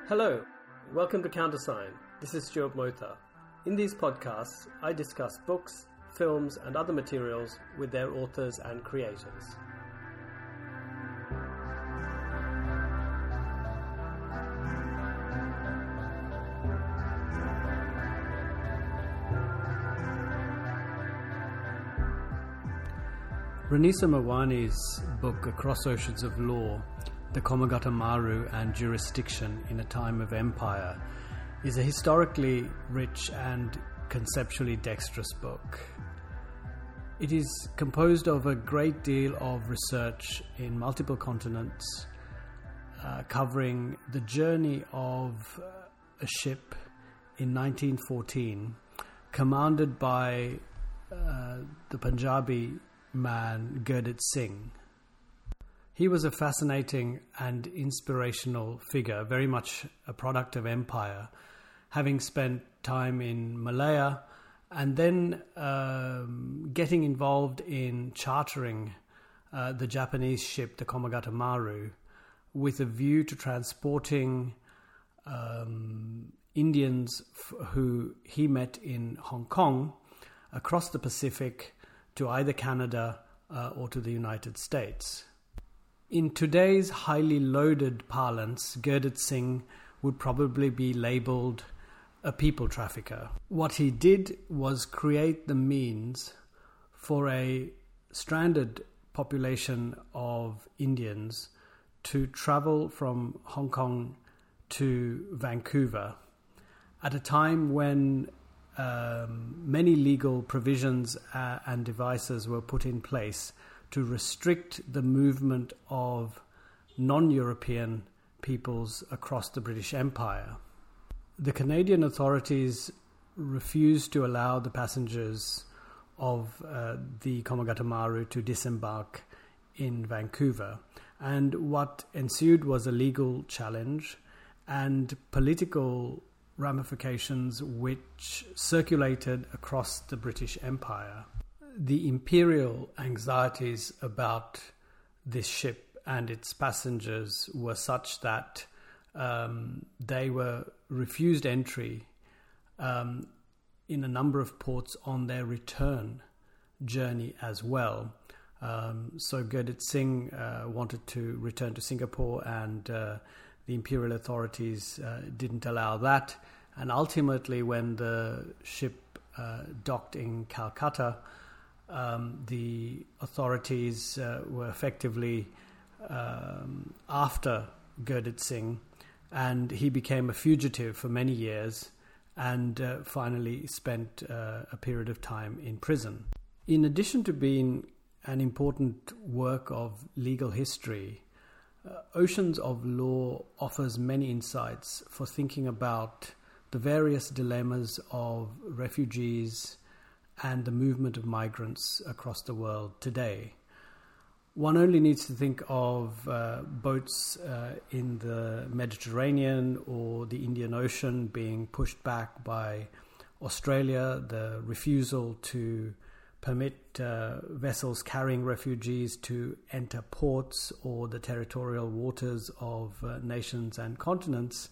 Hello, welcome to Countersign. This is Stuart Motha. In these podcasts, I discuss books, films, and other materials with their authors and creators. Ranisa Mawani's book, Across Oceans of Law, The Komagata Maru and Jurisdiction in a Time of Empire, is a historically rich and conceptually dexterous book. It is composed of a great deal of research in multiple continents, covering the journey of a ship in 1914, commanded by the Punjabi man Gurditt Singh. He was a fascinating and inspirational figure, very much a product of empire, having spent time in Malaya and then getting involved in chartering the Japanese ship, the Komagata Maru, with a view to transporting Indians who he met in Hong Kong across the Pacific to either Canada or to the United States. In today's highly loaded parlance, Gurditt Singh would probably be labelled a people trafficker. What he did was create the means for a stranded population of Indians to travel from Hong Kong to Vancouver at a time when many legal provisions and devices were put in place to restrict the movement of non-European peoples across the British Empire. The Canadian authorities refused to allow the passengers of the Komagata Maru to disembark in Vancouver, and what ensued was a legal challenge and political ramifications which circulated across the British Empire. The imperial anxieties about this ship and its passengers were such that they were refused entry in a number of ports on their return journey as well. So Gurditt Singh wanted to return to Singapore, and the imperial authorities didn't allow that. And ultimately, when the ship docked in Calcutta, the authorities were effectively after Gurditt Singh, and he became a fugitive for many years and finally spent a period of time in prison. In addition to being an important work of legal history, Oceans of Law offers many insights for thinking about the various dilemmas of refugees and the movement of migrants across the world today. One only needs to think of boats in the Mediterranean or the Indian Ocean being pushed back by Australia, the refusal to permit vessels carrying refugees to enter ports or the territorial waters of nations and continents,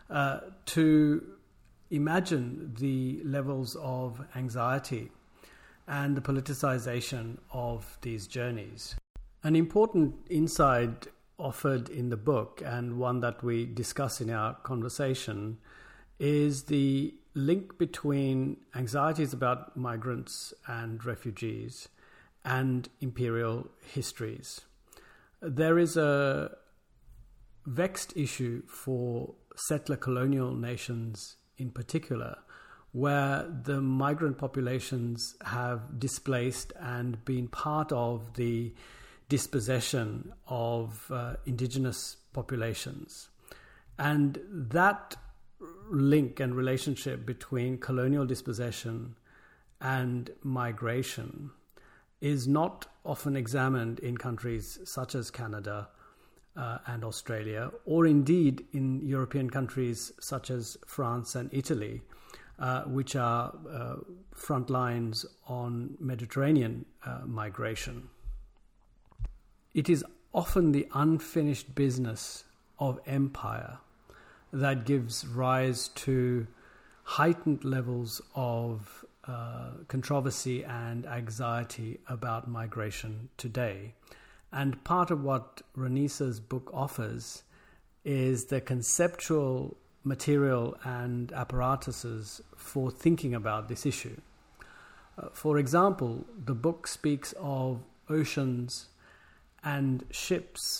to imagine the levels of anxiety and the politicization of these journeys. An important insight offered in the book, and one that we discuss in our conversation, is the link between anxieties about migrants and refugees and imperial histories. There is a vexed issue for settler colonial nations in particular, where the migrant populations have displaced and been part of the dispossession of indigenous populations. And that link and relationship between colonial dispossession and migration is not often examined in countries such as Canada and Australia, or indeed in European countries such as France and Italy, which are front lines on Mediterranean migration. It is often the unfinished business of empire that gives rise to heightened levels of controversy and anxiety about migration today. And part of what Ranisa's book offers is the conceptual material and apparatuses for thinking about this issue. For example, the book speaks of oceans and ships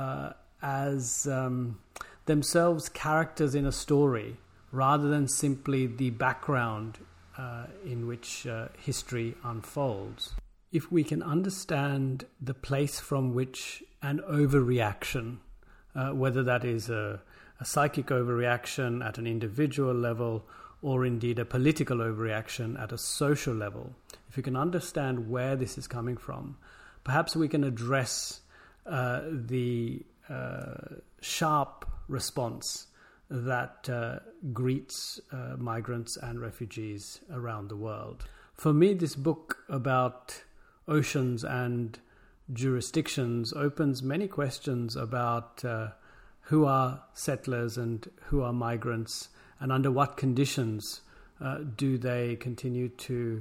as themselves characters in a story, rather than simply the background in which history unfolds. If we can understand the place from which an overreaction, whether that is a psychic overreaction at an individual level or indeed a political overreaction at a social level, if we can understand where this is coming from, perhaps we can address the sharp response that greets migrants and refugees around the world. For me, this book about oceans and jurisdictions opens many questions about who are settlers and who are migrants, and under what conditions do they continue to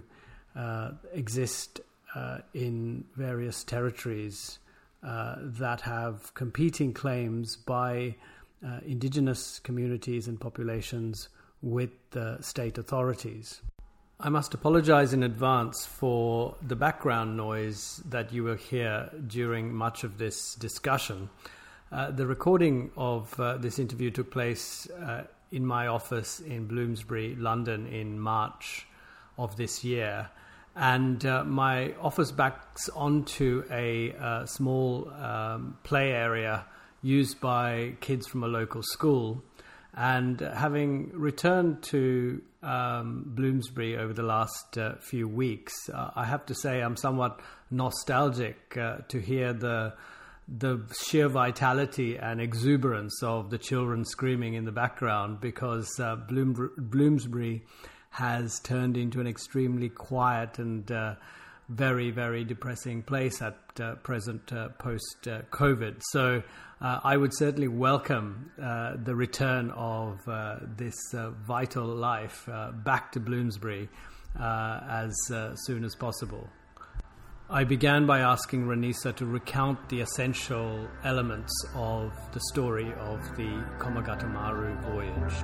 exist in various territories that have competing claims by indigenous communities and populations with the state authorities. I must apologize in advance for the background noise that you will hear during much of this discussion. The recording of this interview took place in my office in Bloomsbury, London, in March of this year. And my office backs onto a small play area used by kids from a local school. And having returned to Bloomsbury over the last few weeks, I have to say I'm somewhat nostalgic to hear the sheer vitality and exuberance of the children screaming in the background, because Bloomsbury has turned into an extremely quiet and very, very depressing place at present post-COVID. So I would certainly welcome the return of this vital life back to Bloomsbury as soon as possible. I began by asking Ranisa to recount the essential elements of the story of the Komagata-Maru voyage.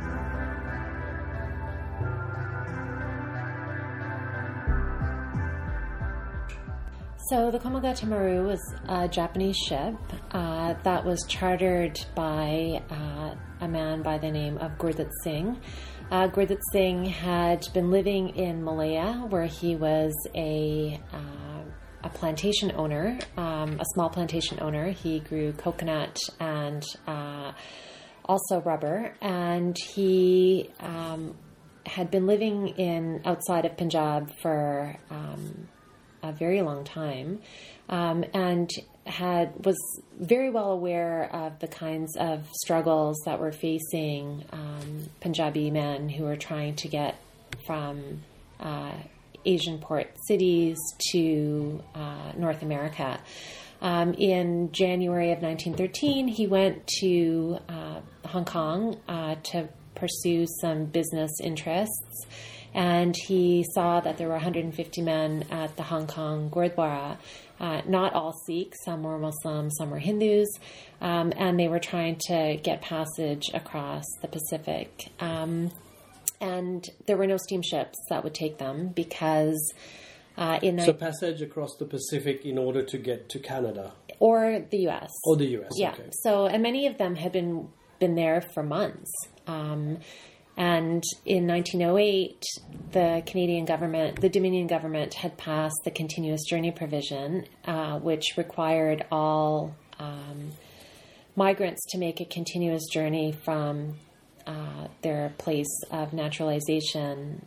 So the Komagata-Maru was a Japanese ship that was chartered by a man by the name of Gurdat Singh. Gurdat Singh had been living in Malaya, where he was a plantation owner, a small plantation owner. He grew coconut and also rubber, and he had been living outside of Punjab for a very long time, and was very well aware of the kinds of struggles that were facing Punjabi men who were trying to get from Asian port cities to North America. In January of 1913, he went to Hong Kong to pursue some business interests, and he saw that there were 150 men at the Hong Kong Gurdwara, not all Sikhs, some were Muslim, some were Hindus, and they were trying to get passage across the Pacific. And there were no steamships that would take them because So passage across the Pacific in order to get to Canada? Or the U.S. Or the U.S., yeah. Okay. So, and many of them had been there for months. And in 1908, the Dominion government had passed the continuous journey provision, which required all migrants to make a continuous journey from their place of naturalization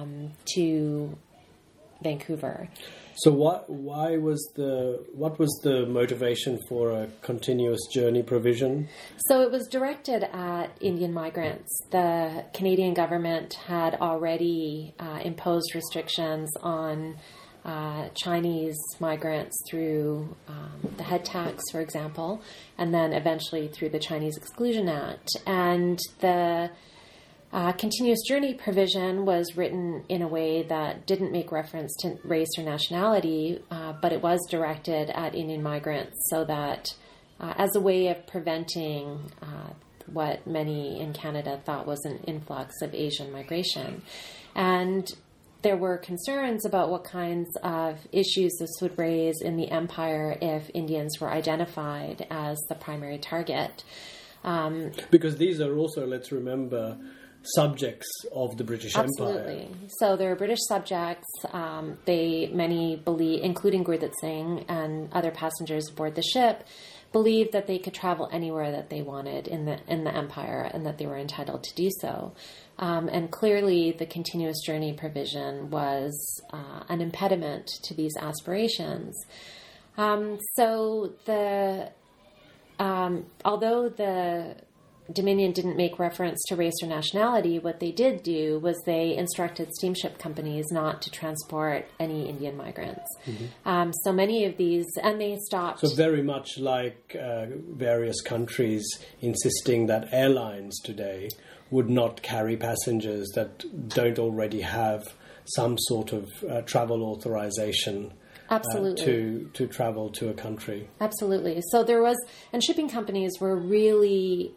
to Vancouver. So what was the motivation for a continuous journey provision? So it was directed at Indian migrants. The Canadian government had already imposed restrictions on Chinese migrants through the head tax, for example, and then eventually through the Chinese Exclusion Act. And the continuous journey provision was written in a way that didn't make reference to race or nationality, but it was directed at Indian migrants so that as a way of preventing what many in Canada thought was an influx of Asian migration. And there were concerns about what kinds of issues this would raise in the empire if Indians were identified as the primary target. Because these are also, let's remember, subjects of the British Absolutely. Empire. So they're British subjects. Many believe, including Gurdat Singh and other passengers aboard the ship, believed that they could travel anywhere that they wanted in the empire and that they were entitled to do so. And clearly the continuous journey provision was an impediment to these aspirations. So although the Dominion didn't make reference to race or nationality, what they did do was they instructed steamship companies not to transport any Indian migrants. Mm-hmm. So many of these, and they stopped. So very much like various countries insisting that airlines today would not carry passengers that don't already have some sort of travel authorization. Absolutely. To travel to a country. Absolutely. So there was, and shipping companies were really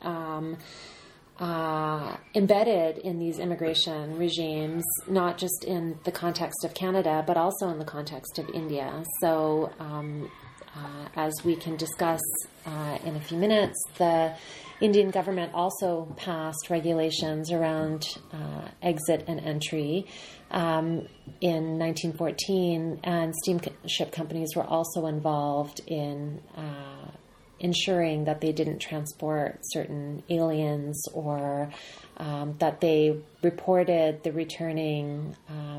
embedded in these immigration regimes, not just in the context of Canada, but also in the context of India. So as we can discuss in a few minutes, the Indian government also passed regulations around exit and entry in 1914, and steamship companies were also involved in ensuring that they didn't transport certain aliens, or that they reported the returning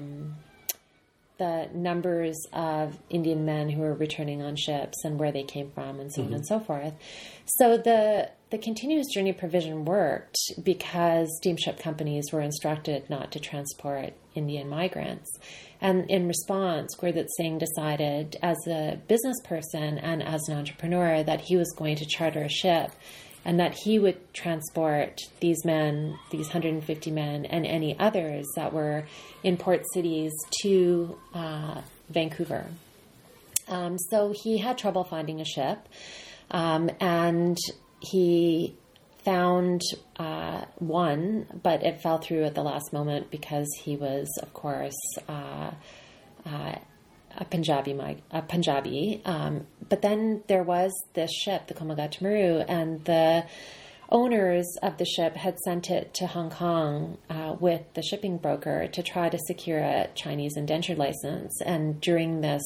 the numbers of Indian men who were returning on ships and where they came from, and so on and so forth. So the continuous journey provision worked because steamship companies were instructed not to transport Indian migrants. And in response, Gurdat Singh decided as a business person and as an entrepreneur that he was going to charter a ship and that he would transport these men, these 150 men, and any others that were in port cities to Vancouver. So he had trouble finding a ship, and he found one, but it fell through at the last moment because he was, of course, a Punjabi. But then there was this ship, the Komagata Maru, and the owners of the ship had sent it to Hong Kong with the shipping broker to try to secure a Chinese indentured license. And during this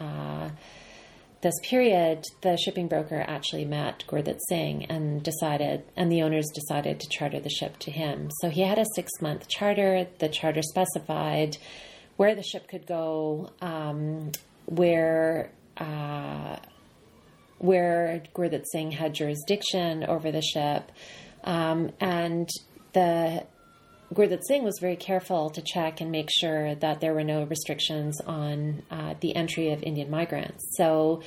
period, the shipping broker actually met Gurdat Singh and the owners decided to charter the ship to him. So he had a 6-month charter. The charter specified where the ship could go, where Gurdat Singh had jurisdiction over the ship, and Gurdat Singh was very careful to check and make sure that there were no restrictions on the entry of Indian migrants. So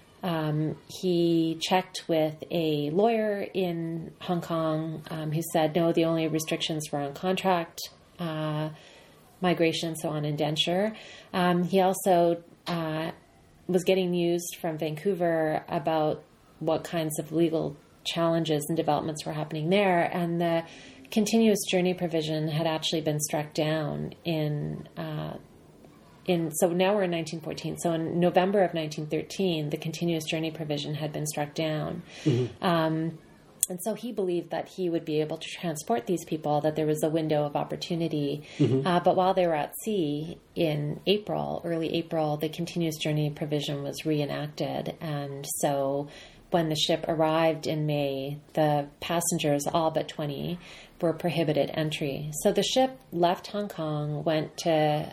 he checked with a lawyer in Hong Kong who said, no, the only restrictions were on contract migration, so on indenture. He also was getting news from Vancouver about what kinds of legal challenges and developments were happening there, and the continuous journey provision had actually been struck down so now we're in 1914. So in November of 1913, the continuous journey provision had been struck down. Mm-hmm. And so he believed that he would be able to transport these people, that there was a window of opportunity. Mm-hmm. But while they were at sea in early April, the continuous journey provision was reenacted. And so when the ship arrived in May, the passengers, all but 20, were prohibited entry. So the ship left Hong Kong, went to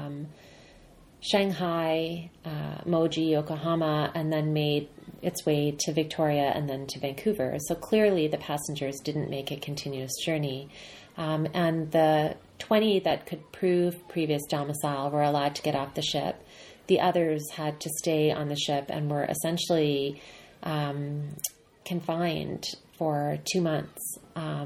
Shanghai, Moji, Yokohama, and then made its way to Victoria and then to Vancouver. So clearly the passengers didn't make a continuous journey. And the 20 that could prove previous domicile were allowed to get off the ship, the others had to stay on the ship and were essentially confined for 2 months.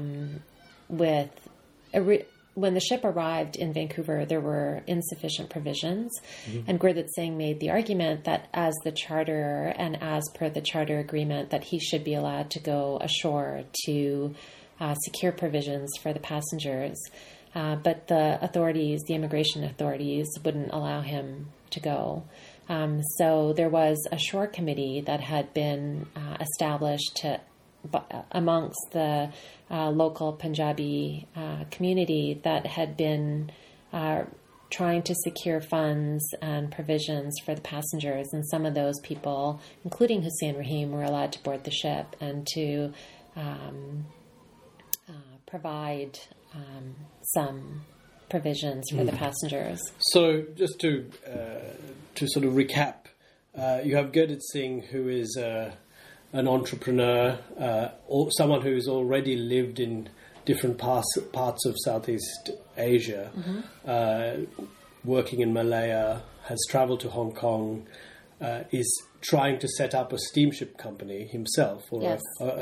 When the ship arrived in Vancouver, there were insufficient provisions, and Gurdat Singh made the argument that as the charter and as per the charter agreement, that he should be allowed to go ashore to secure provisions for the passengers. But the immigration authorities wouldn't allow him to go. So there was a shore committee that had been established amongst the local Punjabi community that had been trying to secure funds and provisions for the passengers. And some of those people, including Hussein Rahim, were allowed to board the ship and to provide some provisions for the passengers. So just to sort of recap, you have Gurdat Singh, who is an entrepreneur, or someone who's already lived in different parts of Southeast Asia, working in Malaya, has travelled to Hong Kong, is trying to set up a steamship company himself, or Yes.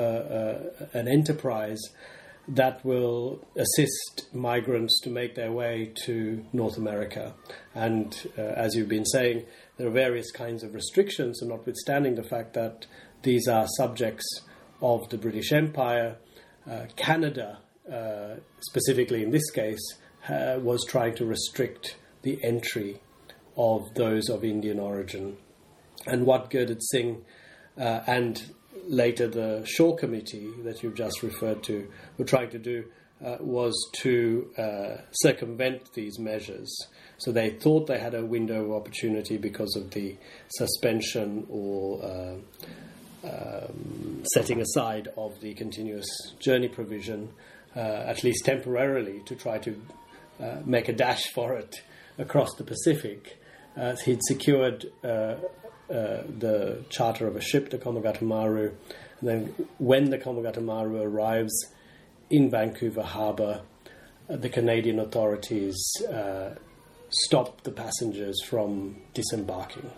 an enterprise that will assist migrants to make their way to North America. And as you've been saying, there are various kinds of restrictions, and notwithstanding the fact that these are subjects of the British Empire, Canada, specifically in this case, was trying to restrict the entry of those of Indian origin. And what Gurdat Singh and later the Shore Committee that you've just referred to were trying to do was to circumvent these measures. So they thought they had a window of opportunity because of the suspension or setting aside of the continuous journey provision, at least temporarily, to try to make a dash for it across the Pacific. He'd secured the charter of a ship, the Komagata Maru, and then when the Komagata Maru arrives in Vancouver Harbour, the Canadian authorities stop the passengers from disembarking.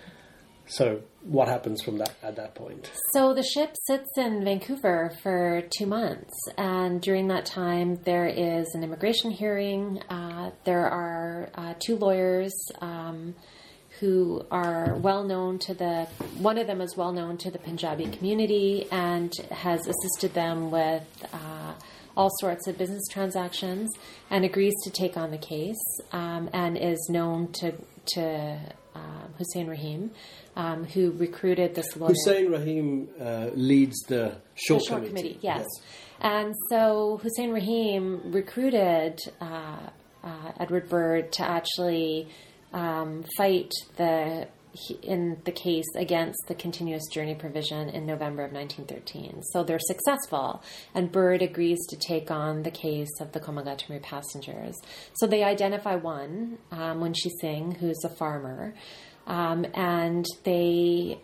So what happens from that at that point? So the ship sits in Vancouver for 2 months, and during that time there is an immigration hearing. There are 2 lawyers who are well known to one of them is well known to the Punjabi community and has assisted them with all sorts of business transactions, and agrees to take on the case, and is known to Hussein Rahim, who recruited this lawyer. Hussein Rahim leads the Shore Committee. Yes. And so Hussein Rahim recruited Edward Bird to actually fight in the case against the continuous journey provision in November of 1913. So they're successful, and Bird agrees to take on the case of the Komagata Maru passengers. So they identify one, Munshi Singh, who's a farmer, and he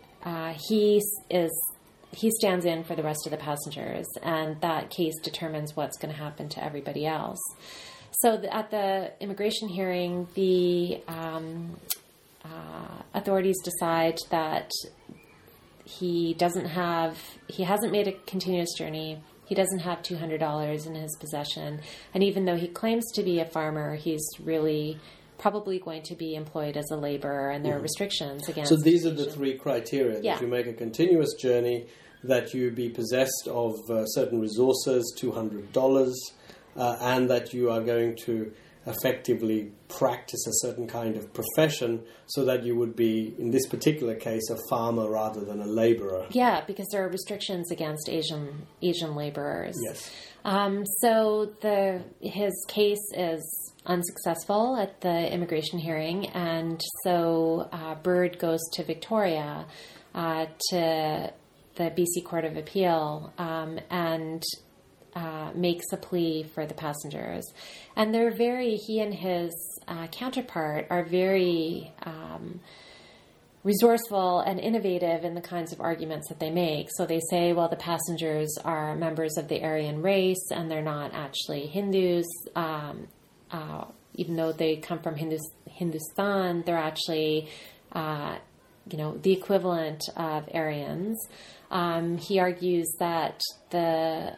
stands in for the rest of the passengers, and that case determines what's going to happen to everybody else. So at the immigration hearing, the authorities decide that he hasn't made a continuous journey. He doesn't have $200 in his possession. And even though he claims to be a farmer, he's really probably going to be employed as a laborer, and there are restrictions against. So these are the 3 criteria: that you make a continuous journey, that you be possessed of certain resources, $200, and that you are going to effectively practice a certain kind of profession, so that you would be, in this particular case, a farmer rather than a laborer. Yeah, because there are restrictions against Asian laborers. Yes. So his case is unsuccessful at the immigration hearing, and so Bird goes to Victoria to the BC Court of Appeal and makes a plea for the passengers. And he and his counterpart are very resourceful and innovative in the kinds of arguments that they make. So they say, well, the passengers are members of the Aryan race, and they're not actually Hindus. Even though they come from Hindustan, they're actually the equivalent of Aryans. He argues that the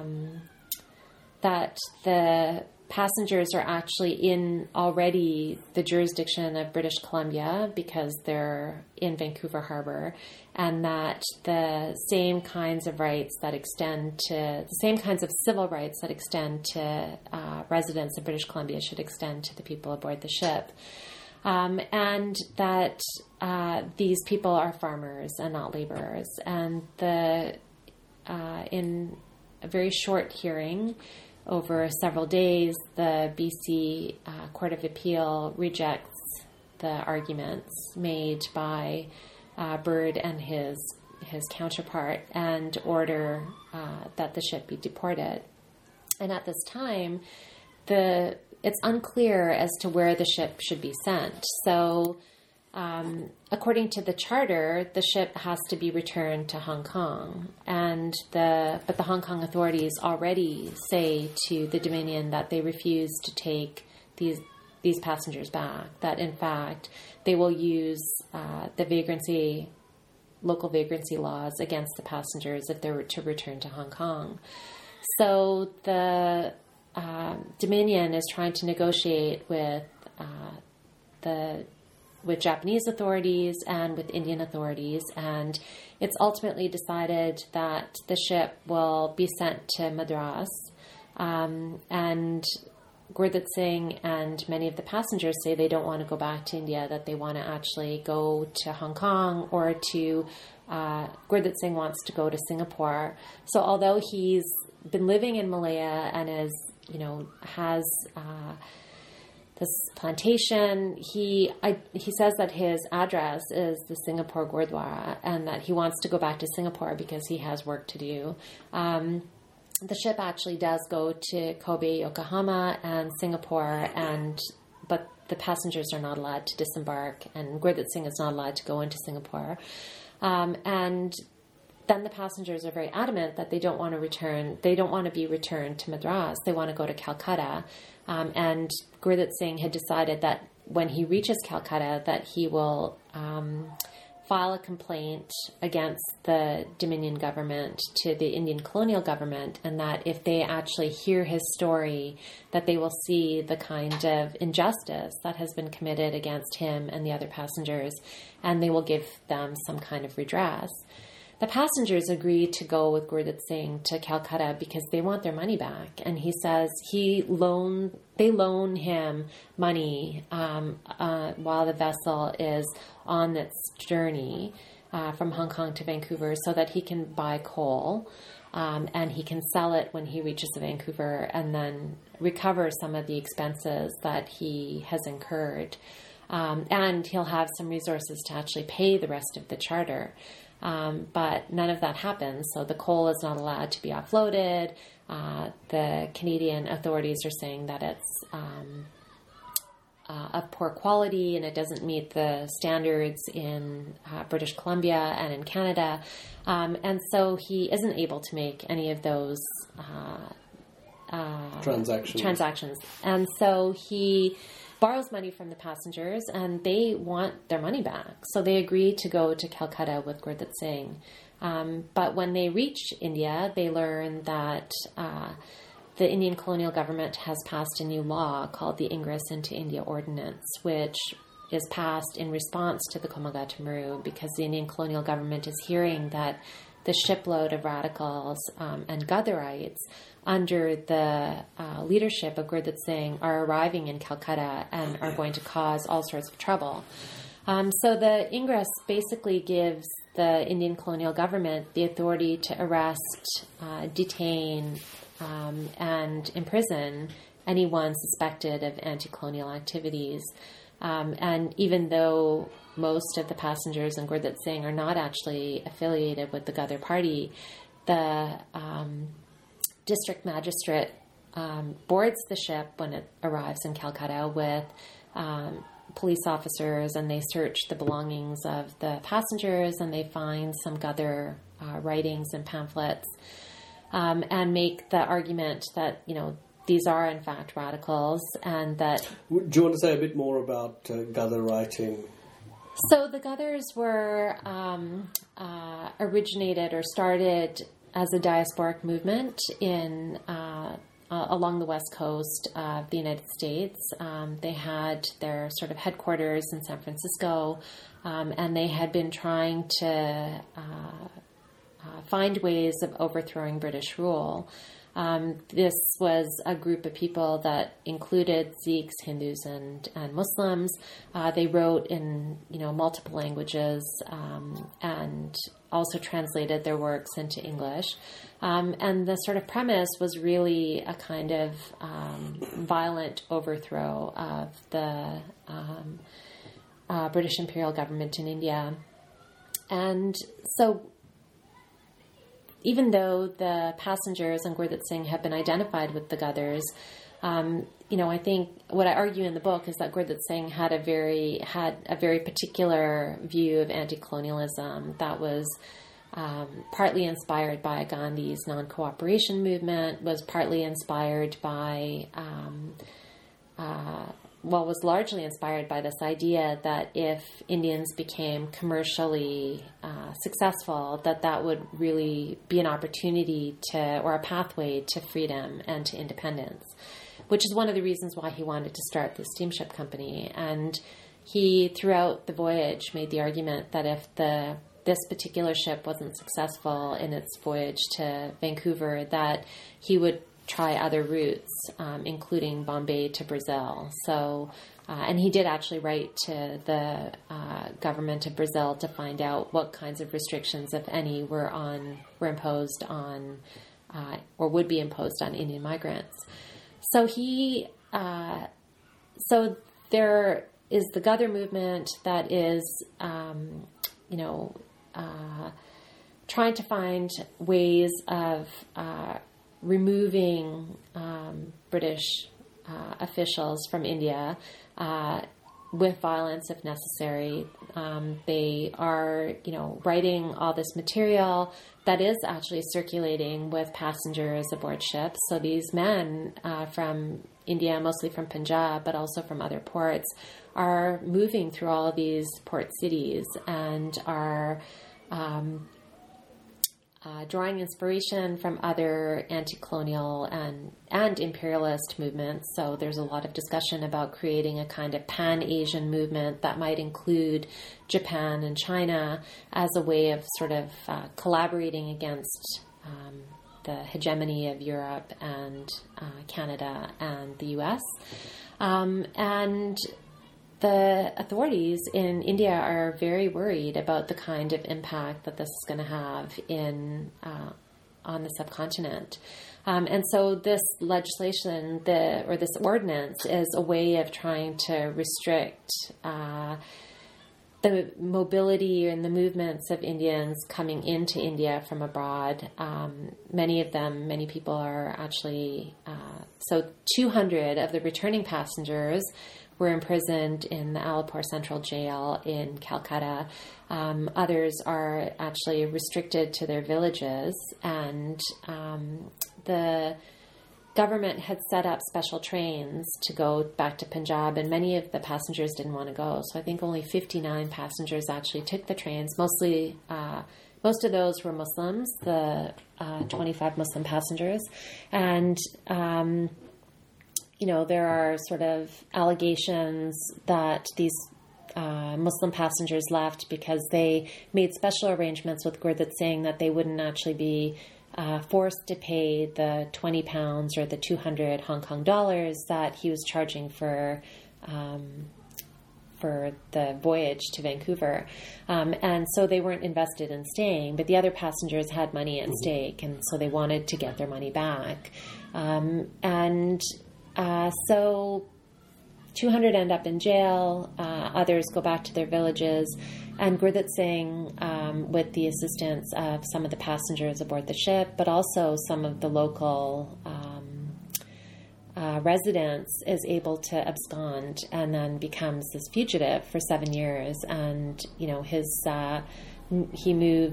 passengers are actually in already the jurisdiction of British Columbia because they're in Vancouver Harbor, and that the same kinds of rights that extend to the same kinds of civil rights that extend to residents of British Columbia should extend to the people aboard the ship. And that these people are farmers and not laborers. And in a very short hearing over several days, the BC Court of Appeal rejects the arguments made by Bird and his counterpart and order that the ship be deported. And at this time, it's unclear as to where the ship should be sent. So, according to the charter, the ship has to be returned to Hong Kong, but the Hong Kong authorities already say to the Dominion that they refuse to take these passengers back. That in fact they will use the local vagrancy laws against the passengers if they were to return to Hong Kong. So the Dominion is trying to negotiate with Japanese authorities and with Indian authorities, and it's ultimately decided that the ship will be sent to Madras, and Gurdat Singh and many of the passengers say they don't want to go back to India, that they want to actually go to Hong Kong, or Gurdat Singh wants to go to Singapore. So although he's been living in Malaya and has this plantation, he says that his address is the Singapore Gurdwara and that he wants to go back to Singapore because he has work to do. The ship actually does go to Kobe, Yokohama, and Singapore, but the passengers are not allowed to disembark, and Gurdat Singh is not allowed to go into Singapore. And then the passengers are very adamant that they don't want to return. They don't want to be returned to Madras. They want to go to Calcutta. And Gurdat Singh had decided that when he reaches Calcutta, that he will file a complaint against the Dominion government to the Indian colonial government, and that if they actually hear his story, that they will see the kind of injustice that has been committed against him and the other passengers, and they will give them some kind of redress. The passengers agree to go with Gurdat Singh to Calcutta because they want their money back. And he says they loan him money while the vessel is on its journey from Hong Kong to Vancouver so that he can buy coal and he can sell it when he reaches Vancouver and then recover some of the expenses that he has incurred. And he'll have some resources to actually pay the rest of the charter. But none of that happens, so the coal is not allowed to be offloaded. The Canadian authorities are saying that it's of poor quality and it doesn't meet the standards in British Columbia and in Canada. And so he isn't able to make any of those transactions. And so he borrows money from the passengers, and they want their money back. So they agree to go to Calcutta with Gurdat Singh. But when they reach India, they learn that the Indian colonial government has passed a new law called the Ingress into India Ordinance, which is passed in response to the Komagata Maru because the Indian colonial government is hearing that the shipload of radicals and Gatherites under the leadership of Gurdat Singh are arriving in Calcutta and are going to cause all sorts of trouble. So the Ingress basically gives the Indian colonial government the authority to arrest, detain, and imprison anyone suspected of anti-colonial activities. And even though most of the passengers in Gurdat Singh are not actually affiliated with the Ghadar party, the district magistrate boards the ship when it arrives in Calcutta with police officers, and they search the belongings of the passengers, and they find some Ghadar writings and pamphlets, and make the argument that, these are in fact radicals, and that... Do you want to say a bit more about Ghadar writing? So the Ghathars were originated or started as a diasporic movement in along the west coast of the United States. They had their sort of headquarters in San Francisco, and they had been trying to find ways of overthrowing British rule. This was a group of people that included Sikhs, Hindus, and Muslims. They wrote in multiple languages and also translated their works into English. And the sort of premise was really a kind of violent overthrow of the British imperial government in India. And so even though the passengers on Gurdat Singh have been identified with the Ghathars, I think what I argue in the book is that Gurdat Singh had a very particular view of anti-colonialism that was partly inspired by Gandhi's non-cooperation movement, was partly inspired by, was largely inspired by this idea that if Indians became commercially successful, that would really be an opportunity or a pathway to freedom and to independence, which is one of the reasons why he wanted to start the steamship company. And he, throughout the voyage, made the argument that if this particular ship wasn't successful in its voyage to Vancouver, that he would try other routes, including Bombay to Brazil. So, and he did actually write to the government of Brazil to find out what kinds of restrictions, if any, were imposed on, or would be imposed on Indian migrants. So so there is the Ghathar movement that is, trying to find ways of removing British officials from India with violence if necessary. They are, writing all this material that is actually circulating with passengers aboard ships. So these men from India, mostly from Punjab, but also from other ports, are moving through all of these port cities and are drawing inspiration from other anti-colonial and imperialist movements. So there's a lot of discussion about creating a kind of pan-Asian movement that might include Japan and China as a way of sort of collaborating against the hegemony of Europe and Canada and the US. And the authorities in India are very worried about the kind of impact that this is going to have on the subcontinent. And so this legislation, this ordinance, is a way of trying to restrict the mobility and the movements of Indians coming into India from abroad. Many people are actually, 200 of the returning passengers were imprisoned in the Alipore Central Jail in Calcutta. Others are actually restricted to their villages, and the government had set up special trains to go back to Punjab, and many of the passengers didn't want to go. So I think only 59 passengers actually took the trains. Most of those were Muslims, the 25 Muslim passengers. And there are sort of allegations that these Muslim passengers left because they made special arrangements with Gurdat Singh that they wouldn't actually be forced to pay the 20 pounds or the 200 Hong Kong dollars that he was charging for the voyage to Vancouver. And so they weren't invested in staying, but the other passengers had money at stake, and so they wanted to get their money back. So 200 end up in jail, others go back to their villages, and Gurdat Singh, with the assistance of some of the passengers aboard the ship, but also some of the local residents, is able to abscond and then becomes this fugitive for 7 years. And, he moves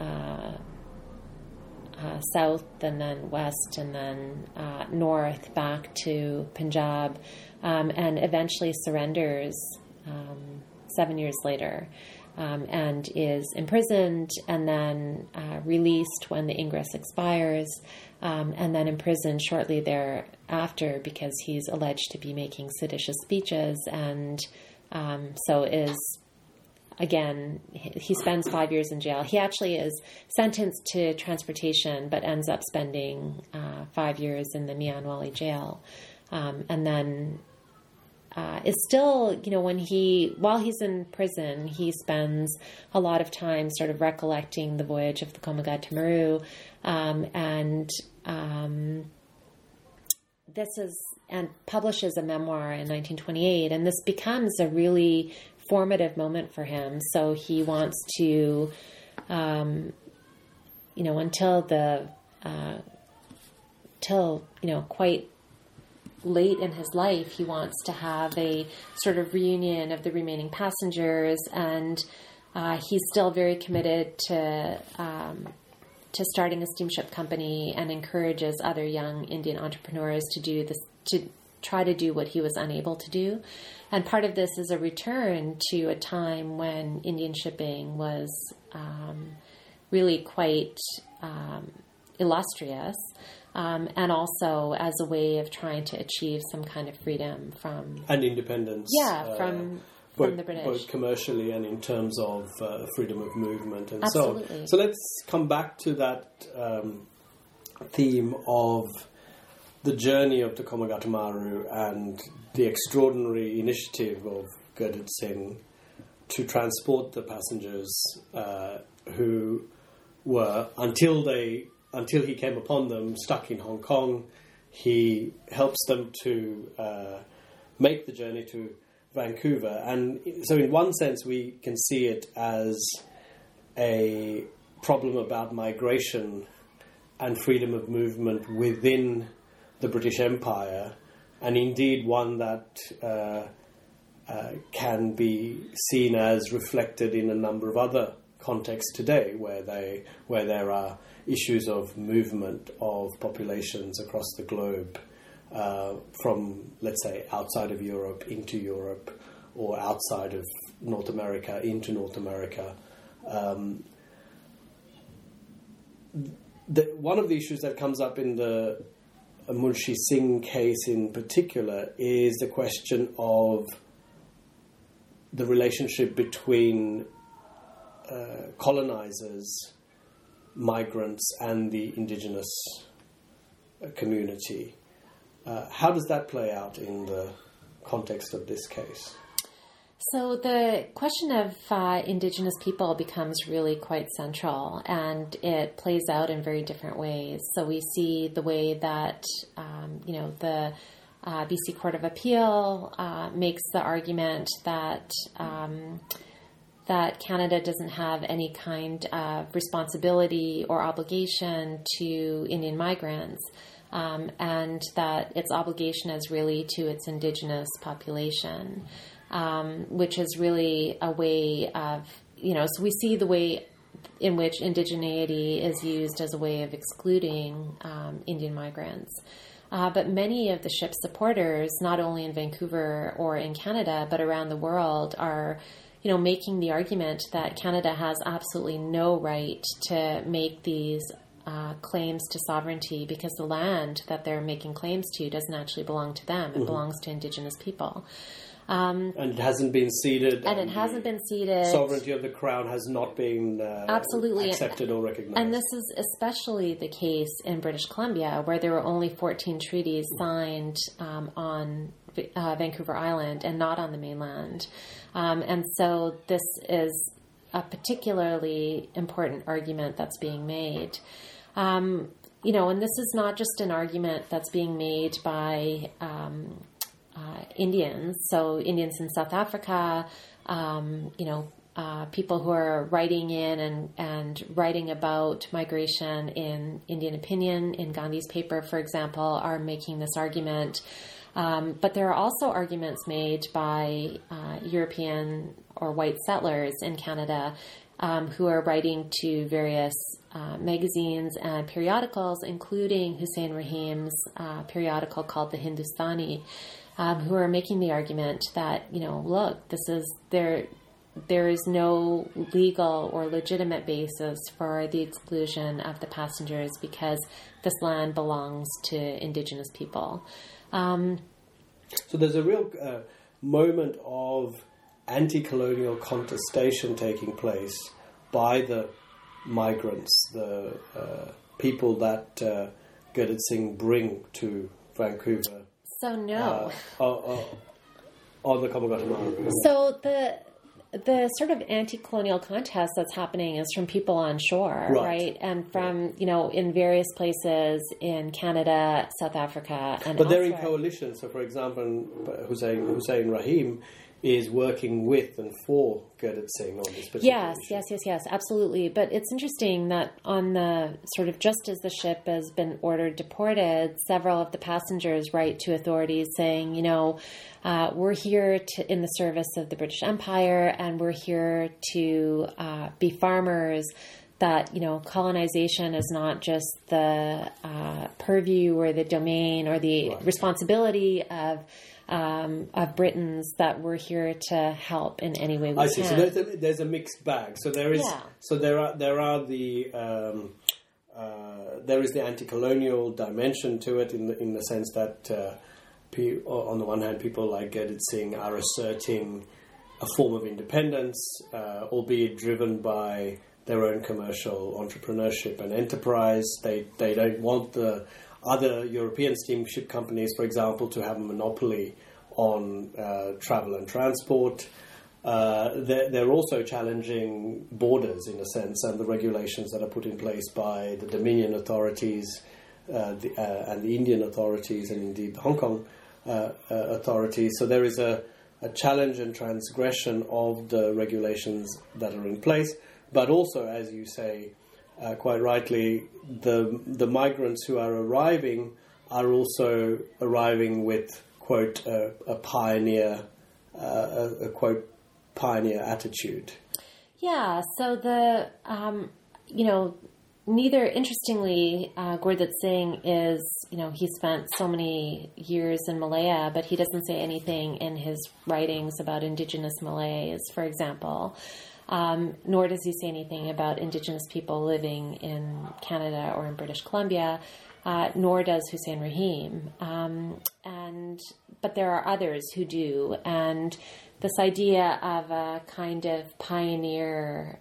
south and then west and then north back to Punjab, and eventually surrenders 7 years later, and is imprisoned and then released when the ingress expires, and then imprisoned shortly thereafter because he's alleged to be making seditious speeches, and so is, again, he spends 5 years in jail. He actually is sentenced to transportation, but ends up spending 5 years in the Mianwali jail. And then is still, while he's in prison, he spends a lot of time sort of recollecting the voyage of the Komaga Tamaru, and publishes a memoir in 1928, and this becomes a really formative moment for him. So he wants to, till quite late in his life, he wants to have a sort of reunion of the remaining passengers, and he's still very committed to starting a steamship company, and encourages other young Indian entrepreneurs to do this, to try to do what he was unable to do. And part of this is a return to a time when Indian shipping was really quite illustrious, and also as a way of trying to achieve some kind of freedom from... And independence. Yeah, from the British. Both commercially and in terms of freedom of movement and Absolutely. so on. So let's come back to that theme of the journey of the Komagata Maru and the extraordinary initiative of Gurdat Singh to transport the passengers who were, until he came upon them, stuck in Hong Kong. He helps them to make the journey to Vancouver. And so in one sense we can see it as a problem about migration and freedom of movement within the British Empire, and indeed one that can be seen as reflected in a number of other contexts today, where there are issues of movement of populations across the globe, from, let's say, outside of Europe into Europe, or outside of North America into North America. One of the issues that comes up in the Munshi Singh case in particular is the question of the relationship between colonizers, migrants, and the indigenous community. How does that play out in the context of this case? So the question of indigenous people becomes really quite central, and it plays out in very different ways. So we see the way that, the BC Court of Appeal makes the argument that that Canada doesn't have any kind of responsibility or obligation to Indian migrants, and that its obligation is really to its indigenous population. Which is really a way of, so we see the way in which indigeneity is used as a way of excluding Indian migrants. But many of the ship's supporters, not only in Vancouver or in Canada, but around the world, are, making the argument that Canada has absolutely no right to make these claims to sovereignty, because the land that they're making claims to doesn't actually belong to them. It belongs to indigenous people. And it hasn't been ceded. And it hasn't been ceded. Sovereignty of the Crown has not been absolutely accepted or recognized. And this is especially the case in British Columbia, where there were only 14 treaties signed on Vancouver Island and not on the mainland. And so this is a particularly important argument that's being made. And this is not just an argument that's being made by Indians, so Indians in South Africa, people who are writing in and writing about migration in Indian Opinion, in Gandhi's paper, for example, are making this argument. But there are also arguments made by European or white settlers in Canada who are writing to various magazines and periodicals, including Hussein Rahim's periodical called the Hindustani, who are making the argument that, look, there is no legal or legitimate basis for the exclusion of the passengers because this land belongs to Indigenous people. So there's a real moment of anti-colonial contestation taking place by the migrants, the people that Gurdat Singh bring to Vancouver. So no. On the Komagata Maru. So the sort of anti-colonial contest that's happening is from people on shore, right? And from, in various places in Canada, South Africa, and But they're elsewhere. in coalition. So, for example, Hussein Rahim is working with and for Gurdat Singh on this particular issue. Yes, absolutely. But it's interesting that on the sort of just as the ship has been ordered deported, several of the passengers write to authorities saying, we're here in the service of the British Empire, and we're here to be farmers. That, colonization is not just the purview or the domain or the responsibility of Britons, that we're here to help in any way we can. I see. So there's a mixed bag. So there is. Yeah. So there are the there is the anti-colonial dimension to it in the sense that on the one hand, people like Gurdat Singh are asserting a form of independence, albeit driven by their own commercial entrepreneurship and enterprise. They don't want the other European steamship companies, for example, to have a monopoly on travel and transport. They're also challenging borders, in a sense, and the regulations that are put in place by the Dominion authorities and the Indian authorities, and indeed the Hong Kong authorities. So there is a challenge and transgression of the regulations that are in place. But also, as you say, quite rightly, the migrants who are arriving are also arriving with, quote, a pioneer, a quote, pioneer attitude. Yeah, so interestingly, Gurdat Singh is, he spent so many years in Malaya, but he doesn't say anything in his writings about Indigenous Malays, for example. Nor does he say anything about Indigenous people living in Canada or in British Columbia, nor does Hussein Rahim. But there are others who do. And this idea of a kind of pioneer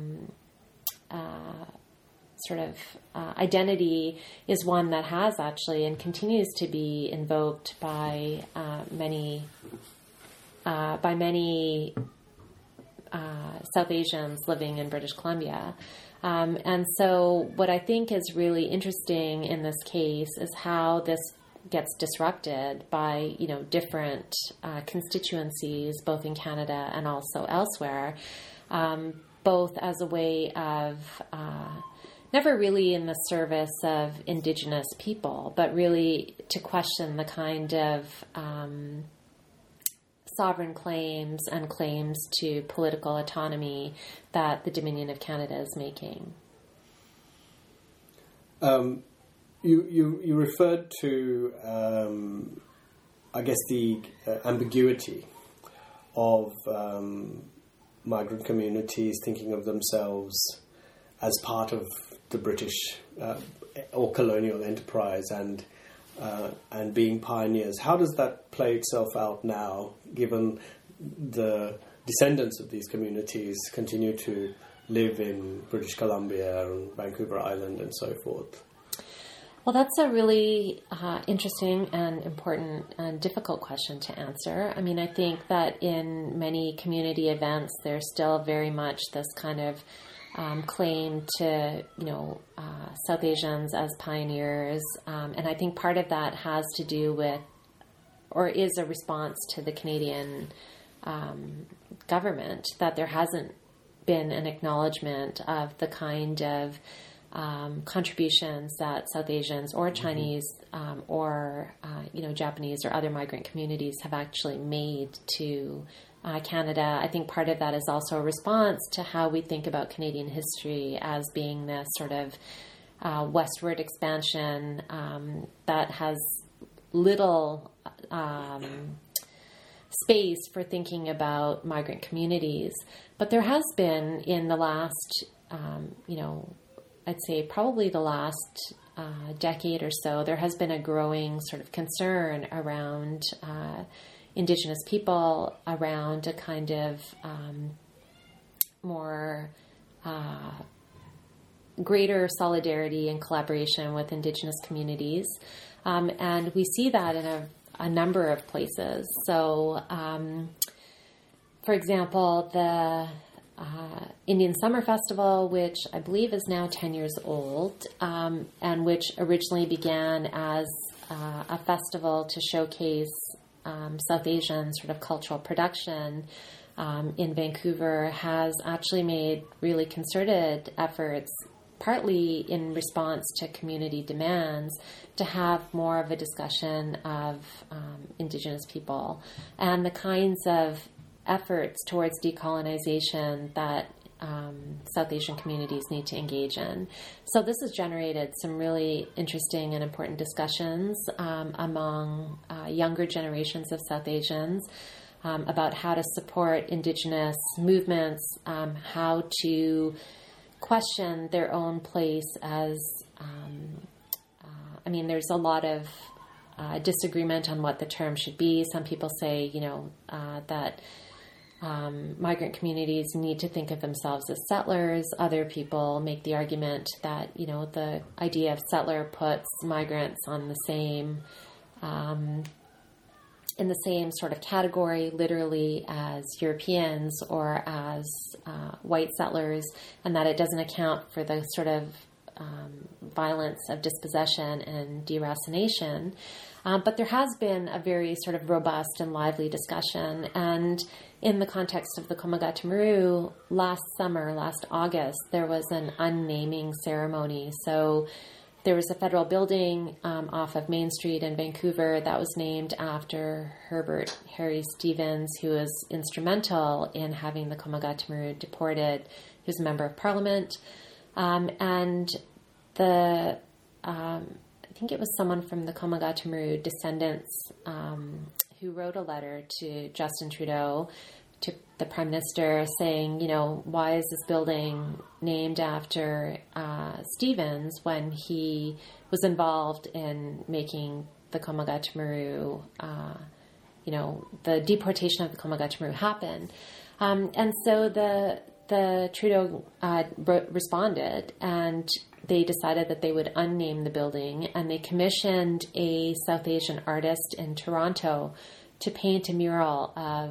identity is one that has actually and continues to be invoked by many South Asians living in British Columbia. And so what I think is really interesting in this case is how this gets disrupted by, different constituencies, both in Canada and also elsewhere, both as a way of never really in the service of Indigenous people, but really to question the kind of sovereign claims and claims to political autonomy that the Dominion of Canada is making. You referred to, I guess, the ambiguity of migrant communities thinking of themselves as part of the British or colonial enterprise and being pioneers. How does that play itself out now, given the descendants of these communities continue to live in British Columbia and Vancouver Island and so forth? Well, that's a really interesting and important and difficult question to answer. I mean, I think that in many community events, there's still very much this kind of claim to, South Asians as pioneers. And I think part of that has to do with, or is a response to the Canadian government, that there hasn't been an acknowledgement of the kind of contributions that South Asians or Chinese or Japanese or other migrant communities have actually made to Canada. I think part of that is also a response to how we think about Canadian history as being this sort of westward expansion that has little space for thinking about migrant communities. But there has been in the last, I'd say probably the last decade or so, there has been a growing sort of concern around Indigenous people, around a kind of more greater solidarity and collaboration with Indigenous communities. And we see that in a number of places. So, for example, the Indian Summer Festival, which I believe is now 10 years old, and which originally began as a festival to showcase South Asian sort of cultural production in Vancouver, has actually made really concerted efforts, partly in response to community demands, to have more of a discussion of Indigenous people and the kinds of efforts towards decolonization that South Asian communities need to engage in. So this has generated some really interesting and important discussions among younger generations of South Asians about how to support Indigenous movements, how to question their own place as, there's a lot of disagreement on what the term should be. Some people say, that migrant communities need to think of themselves as settlers. Other people make the argument that, the idea of settler puts migrants on the same, in the same sort of category, literally, as Europeans or as white settlers, and that it doesn't account for the sort of violence of dispossession and deracination. But there has been a very sort of robust and lively discussion. And in the context of the Komagata-Muru, last August, there was an unnaming ceremony. So there was a federal building off of Main Street in Vancouver that was named after Herbert Harry Stevens, who was instrumental in having the Komagata-Muru deported. He was a member of parliament. And I think it was someone from the Komagata-Muru descendants who wrote a letter to Justin Trudeau, to the Prime Minister, saying, why is this building named after Stevens when he was involved in making the Komagata-Muru, the deportation of the Komagata-Muru happen. And so the Trudeau responded, and they decided that they would unname the building, and they commissioned a South Asian artist in Toronto to paint a mural of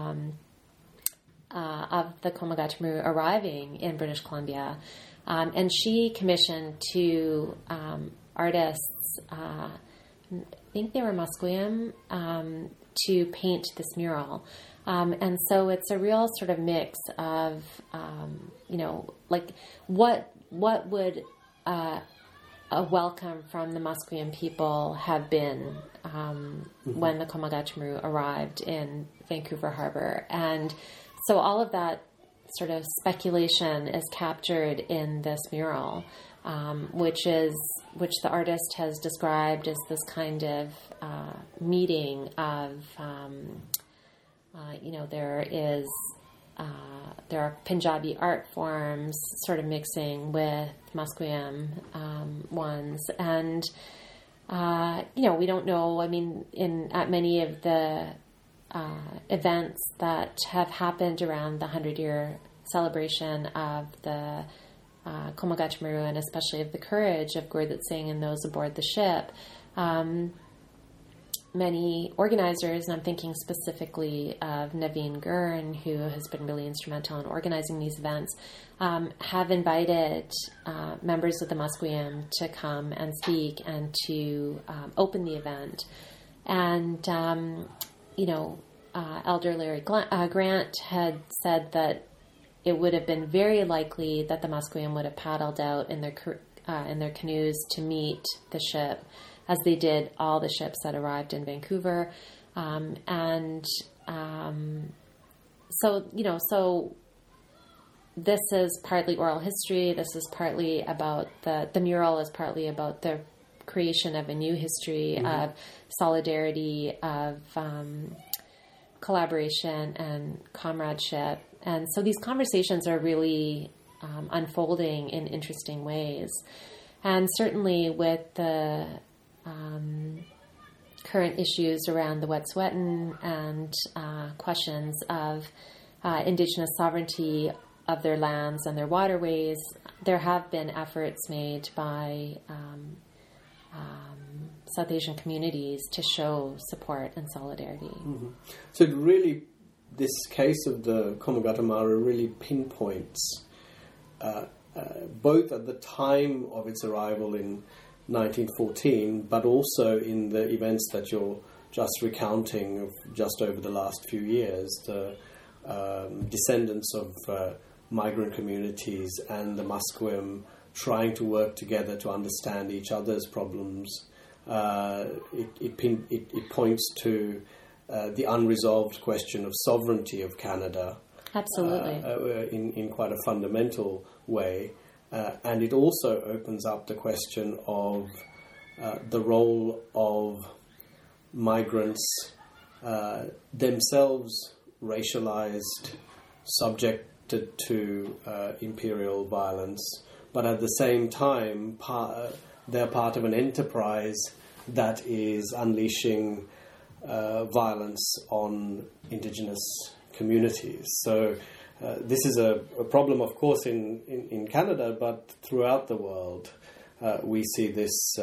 the Komagata-Muru arriving in British Columbia. And she commissioned two artists, I think they were Musqueam, to paint this mural. And so it's a real sort of mix of, what would a welcome from the Musqueam people have been when the Komagata-Muru arrived in Vancouver Harbor. And so all of that sort of speculation is captured in this mural, which the artist has described as this kind of meeting of, there are Punjabi art forms sort of mixing with Musqueam ones. And, we don't know, at many of the events that have happened around the 100-year celebration of the Komagata-Muru, and especially of the courage of Gurdat Singh and those aboard the ship, many organizers, and I'm thinking specifically of Naveen Gurn, who has been really instrumental in organizing these events, have invited members of the Musqueam to come and speak and to open the event. And, Elder Larry Grant had said that it would have been very likely that the Musqueam would have paddled out in their canoes to meet the ship, as they did all the ships that arrived in Vancouver. So this is partly oral history. This is partly about the mural is partly about the creation of a new history of solidarity, of collaboration and comradeship. And so these conversations are really unfolding in interesting ways. And certainly with the current issues around the Wet'suwet'en and questions of Indigenous sovereignty of their lands and their waterways, there have been efforts made by South Asian communities to show support and solidarity. Mm-hmm. So really, this case of the Komagata Maru really pinpoints both at the time of its arrival in 1914, but also in the events that you're just recounting of just over the last few years, the descendants of migrant communities and the Musqueam trying to work together to understand each other's problems. It points to the unresolved question of sovereignty of Canada. Absolutely. In quite a fundamental way. And it also opens up the question of the role of migrants themselves racialized, subjected to imperial violence, but at the same time they're part of an enterprise that is unleashing violence on Indigenous communities. So this is a problem, of course, in Canada, but throughout the world we see this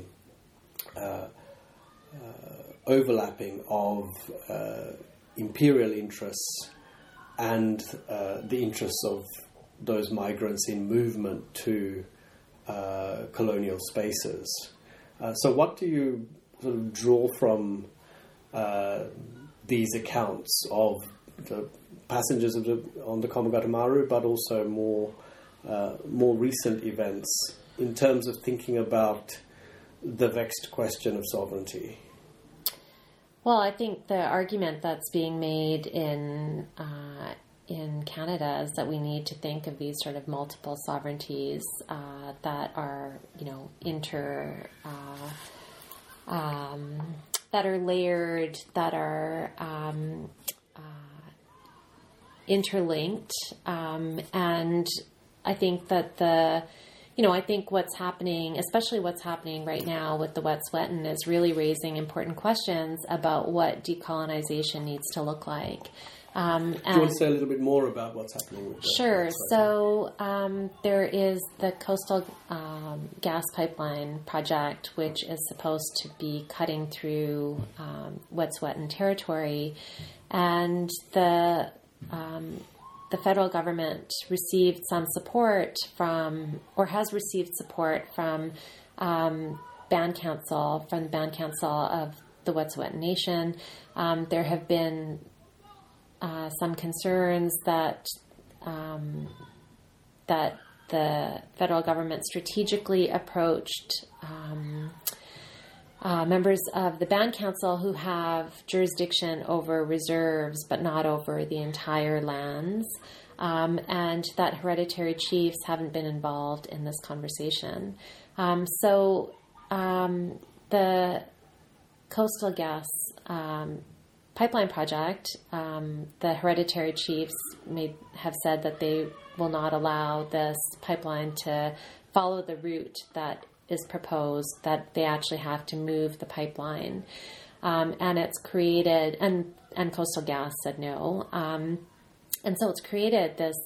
overlapping of imperial interests and the interests of those migrants in movement to colonial spaces. So what do you sort of draw from these accounts of the passengers on the Komagata Maru, but also more recent events in terms of thinking about the vexed question of sovereignty? Well, I think the argument that's being made in Canada is that we need to think of these sort of multiple sovereignties that are, that are layered, that are interlinked, and I think that I think what's happening, especially what's happening right now with the Wet'suwet'en, is really raising important questions about what decolonization needs to look like. Do you want to say a little bit more about what's happening with that? Sure. So there is the Coastal Gas Pipeline project, which is supposed to be cutting through Wet'suwet'en territory, and the federal government received some support has received support from the Band Council of the Wet'suwet'en Nation. There have been some concerns that the federal government strategically approached members of the Band Council who have jurisdiction over reserves but not over the entire lands, and that hereditary chiefs haven't been involved in this conversation. So the Coastal Gas Pipeline project, the hereditary chiefs have said that they will not allow this pipeline to follow the route that is proposed, that they actually have to move the pipeline. And it's created, and Coastal Gas said no. And so it's created this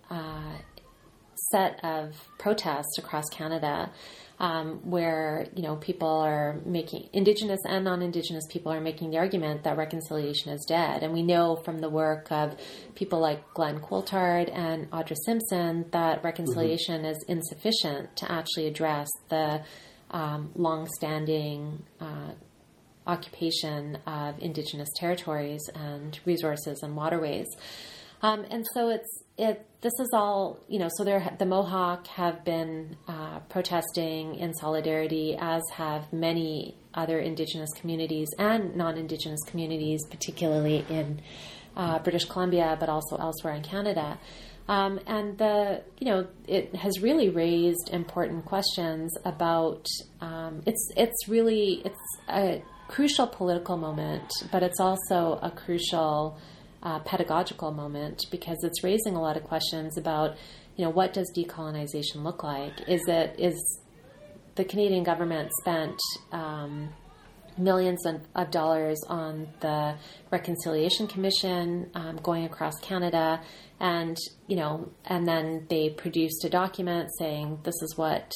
set of protests across Canada where, people are Indigenous and non-Indigenous people are making the argument that reconciliation is dead. And we know from the work of people like Glenn Coulthard and Audra Simpson that reconciliation is insufficient to actually address the long-standing occupation of Indigenous territories and resources and waterways. And so this is all, so the Mohawk have been protesting in solidarity, as have many other Indigenous communities and non-Indigenous communities, particularly in British Columbia, but also elsewhere in Canada. And it has really raised important questions about, it's crucial political moment, but it's also a crucial pedagogical moment, because it's raising a lot of questions about, what does decolonization look like? Is the Canadian government spent millions of dollars on the Reconciliation Commission going across Canada, and then they produced a document saying this is what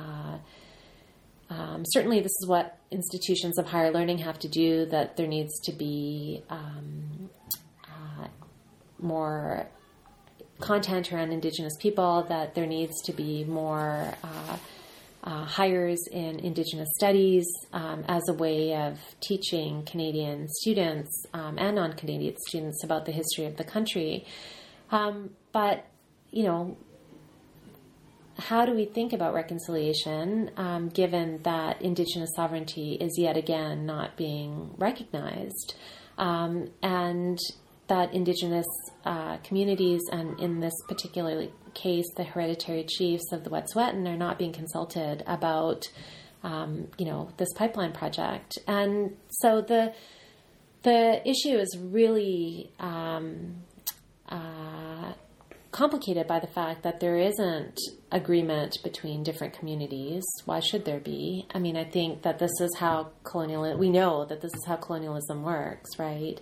certainly this is what institutions of higher learning have to do, that there needs to be more content around Indigenous people, that there needs to be more hires in Indigenous studies as a way of teaching Canadian students and non-Canadian students about the history of the country. But, how do we think about reconciliation given that Indigenous sovereignty is yet again not being recognized, and that Indigenous communities, and in this particular case, the hereditary chiefs of the Wet'suwet'en, are not being consulted about, this pipeline project? And so the issue is really complicated by the fact that there isn't agreement between different communities. Why should there be? I mean, I think that this is how we know that this is how colonialism works, right?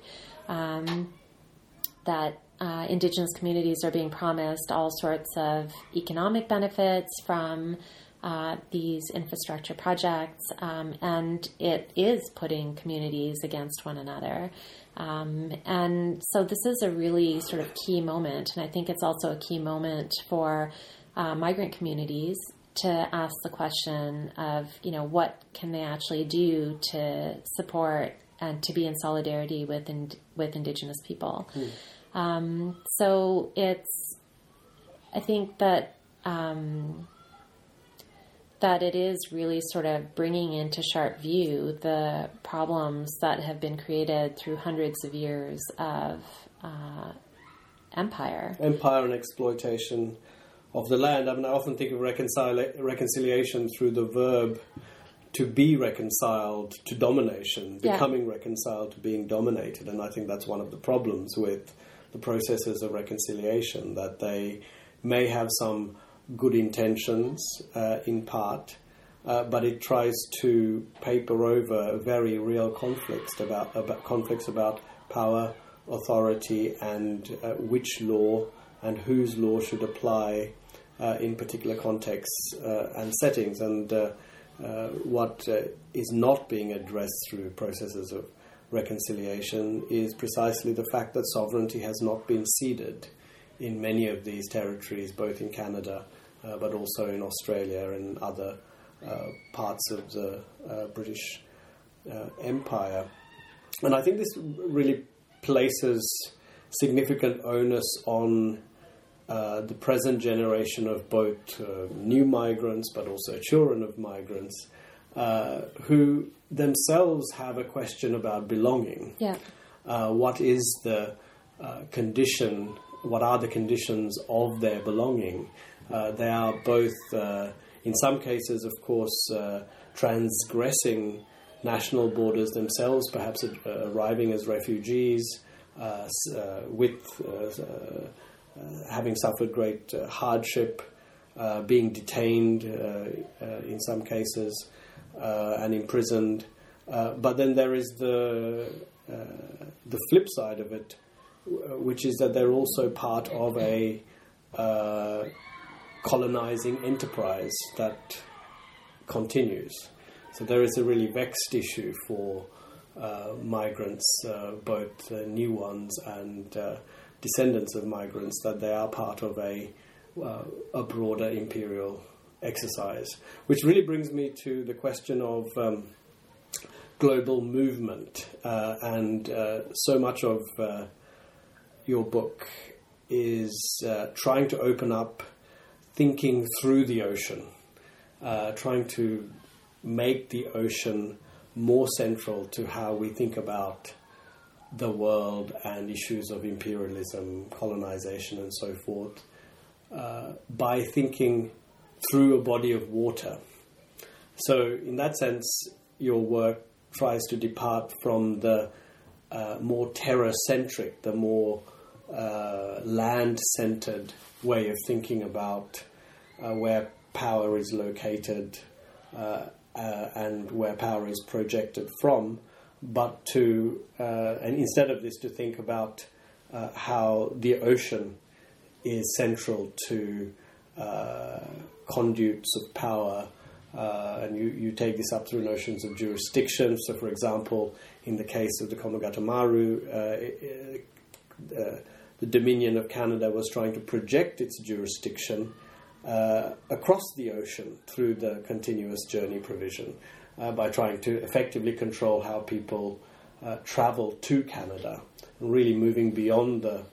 That Indigenous communities are being promised all sorts of economic benefits from these infrastructure projects, and it is putting communities against one another. And so this is a really sort of key moment, and I think it's also a key moment for migrant communities to ask the question of, what can they actually do to support and to be in solidarity with Indigenous people. So I think that that it is really sort of bringing into sharp view the problems that have been created through hundreds of years of empire and exploitation of the land. I mean, I often think of reconciliation through the verb to be reconciled to domination, becoming reconciled to being dominated. And I think that's one of the problems with the processes of reconciliation, that they may have some good intentions in part, but it tries to paper over very real conflicts about power, authority, and which law and whose law should apply in particular contexts and settings. And what is not being addressed through processes of reconciliation is precisely the fact that sovereignty has not been ceded in many of these territories, both in Canada but also in Australia and other parts of the British Empire. And I think this really places significant onus on the present generation of both new migrants but also children of migrants who themselves have a question about belonging. Yeah. What is the condition? What are the conditions of their belonging? They are both, in some cases, of course, transgressing national borders themselves, perhaps arriving as refugees, having suffered great hardship, being detained in some cases, and imprisoned. But then there is the flip side of it, which is that they're also part of a colonizing enterprise that continues. So there is a really vexed issue for migrants, both new ones and descendants of migrants, that they are part of a broader imperial exercise. Which really brings me to the question of global movement, and so much of your book is trying to open up thinking through the ocean, trying to make the ocean more central to how we think about the world and issues of imperialism, colonization, and so forth, by thinking through a body of water. So in that sense, your work tries to depart from the more terror-centric, the more land-centered way of thinking about where power is located and where power is projected from, but and instead of this, to think about how the ocean is central to conduits of power, and you take this up through notions of jurisdiction. So, for example, in the case of the Komagata Maru, the Dominion of Canada was trying to project its jurisdiction across the ocean through the continuous journey provision by trying to effectively control how people travel to Canada, really moving beyond the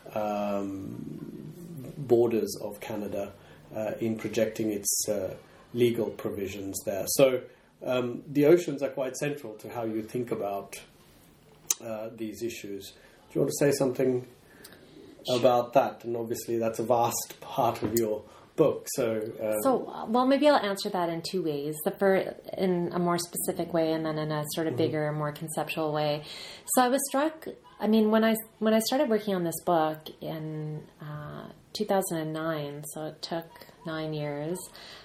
borders of Canada in projecting its legal provisions there. So the oceans are quite central to how you think about these issues. Do you want to say something about that? And obviously that's a vast part of your book. Well, maybe I'll answer that in two ways. The first in a more specific way, and then in a sort of bigger, more conceptual way. So I was struck. I mean, when I started working on this book in 2009, so it took 9 years.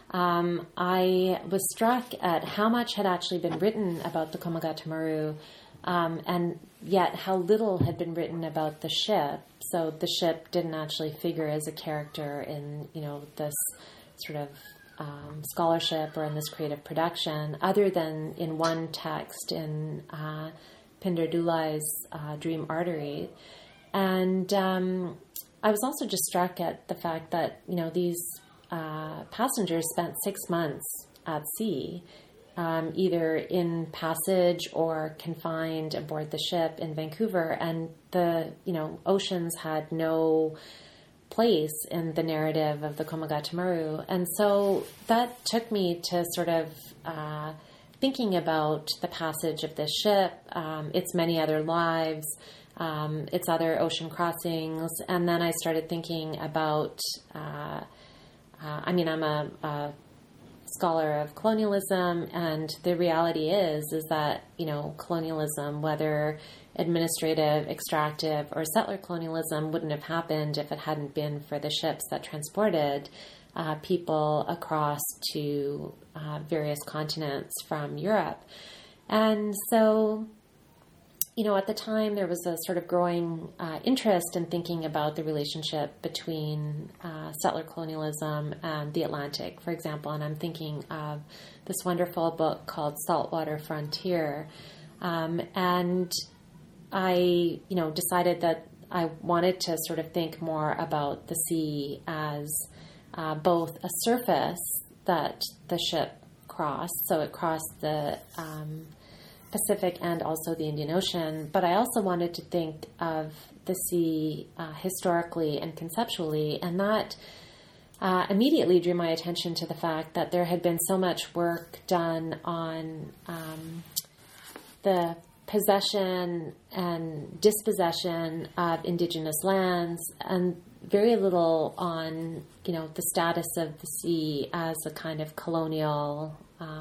I was struck at how much had actually been written about the Komagata Maru, and yet how little had been written about the ship. So the ship didn't actually figure as a character in, this sort of scholarship or in this creative production, other than in one text in Pinder Dulai's Dream Artery. And I was also just struck at the fact that, these passengers spent 6 months at sea, either in passage or confined aboard the ship in Vancouver, and the oceans had no place in the narrative of the Komagata Maru. And so that took me to sort of thinking about the passage of this ship, its many other lives, its other ocean crossings, and then I started thinking about I'm a scholar of colonialism, and the reality is that, colonialism, whether administrative, extractive, or settler colonialism, wouldn't have happened if it hadn't been for the ships that transported people across to various continents from Europe. And so, at the time there was a sort of growing interest in thinking about the relationship between settler colonialism and the Atlantic, for example. And I'm thinking of this wonderful book called Saltwater Frontier. And I, decided that I wanted to sort of think more about the sea as both a surface that the ship crossed. So it crossed the Pacific and also the Indian Ocean, but I also wanted to think of the sea historically and conceptually, and that immediately drew my attention to the fact that there had been so much work done on the possession and dispossession of indigenous lands, and very little on, the status of the sea as a kind of colonial